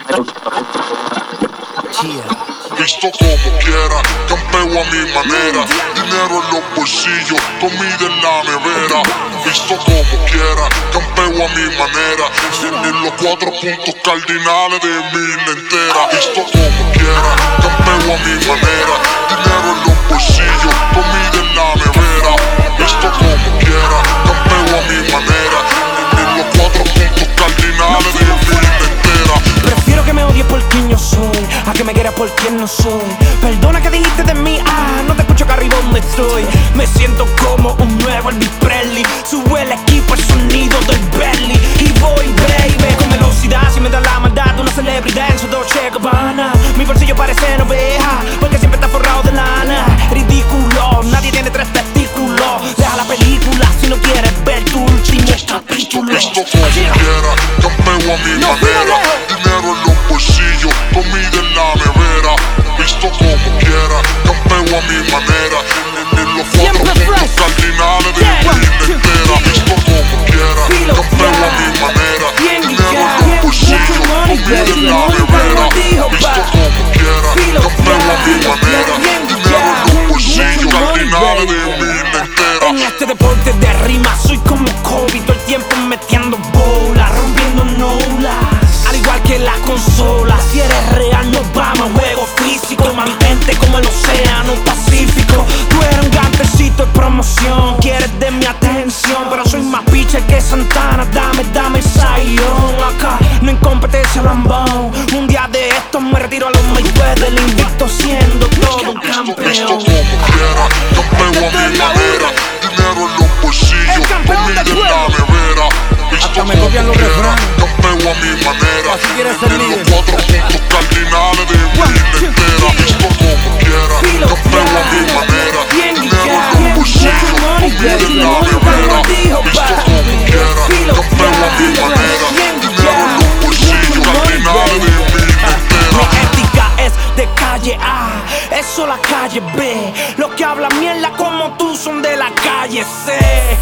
Visto como quiera, campeo a mi manera. Dinero en los bolsillos, comida en la nevera. Visto como quiera, campeo a mi manera. En los 4 puntos cardinales de mi entera. Visto como quiera, campeo a mi manera. Dinero en los bolsillos, comida en la nevera. Visto como quiera, campeo a mi manera. En los 4 puntos cardinales de mi entera. Prefiero que me odies por quien yo soy, a que me quieras por quien no soy. Perdona que dijiste de mí, no te escucho acá arriba donde estoy. Me siento como un nuevo Elvis Presley. Sube el equipo, el sonido del Bentley. Y voy, baby, con velocidad. Si me da la maldad de una celebridad en su Dolce Gabbana. Mi bolsillo parece oveja, porque siempre está forrado de lana. Ridículo, nadie tiene 3 testículos. Deja la película si no quieres ver tu último capítulo. Visto como quiera, campeo a mi manera. Dinero en los bolsillos, comida en la nevera. Visto como quiera, campeo a mi manera. En los 4 puntos cardinales de mi entera. Visto como quiera, campeo a mi manera. Dinero en los bolsillos, comida en la nevera. Visto como quiera, campeo a mi manera. Dinero en los bolsillos cardinales de mi entera. En este deporte de rima soy como Kobe, todo el tiempo metiendo bola, rompiendo nolas. Al igual que la consola, si eres real nos vamos a juego físico. Mantente como el océano Pacífico. Tú eres un gantecito de promoción, quieres de mi atención, pero soy más pitcher que Santana. Dame sayón. Acá no en competencia lambón. Un día de estos me retiro a los Mayweather, el invicto siendo todo un Visto campeón. como quiera, campeo a mi manera. Dinero en los bolsillos, comida en la nevera. Visto me como copian los quiera, refranes. campeo a mi manera. Así quieres ser En los líder. 4 puntos cardinales de mi entera. Visto como quiera, campeo a mi manera. Dinero en los bolsillos, comida en la nevera. Visto como quiera, campeo a mi manera. Dinero en los bolsillos cardinales de mi entera. Mi ética es de calle A, eso la calle B. Los que hablan mierda como tú son de la calle C.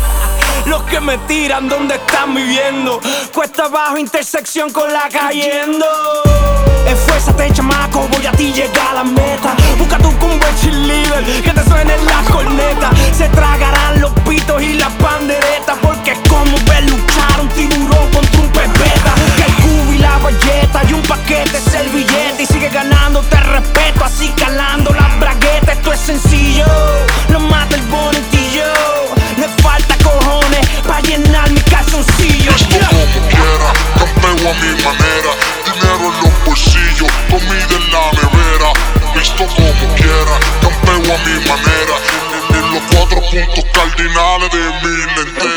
Los que me tiran donde están viviendo, cuesta abajo, intersección con la cayendo. Esfuérzate, chamaco, voy a ti llegar a la meta. Busca tu combo cheerleader, que te suenen las cornetas. Se tragarán los pitos y las panderetas, porque es como ver luchar un tiburón contra un pez beta. Que el cubo y la balleta y un paquete de servilleta, y sigue ganando, te respeto, así calando las braguetas. Esto es sencillo, lo mata el bonitillo. Le falta cojones pa' llenar mi calzoncillo. Visto como quiera, campeo a mi manera. Dinero en los bolsillos, comida en la nevera. Visto como quiera, campeo a mi manera. En los 4 puntos cardinales de mi entera.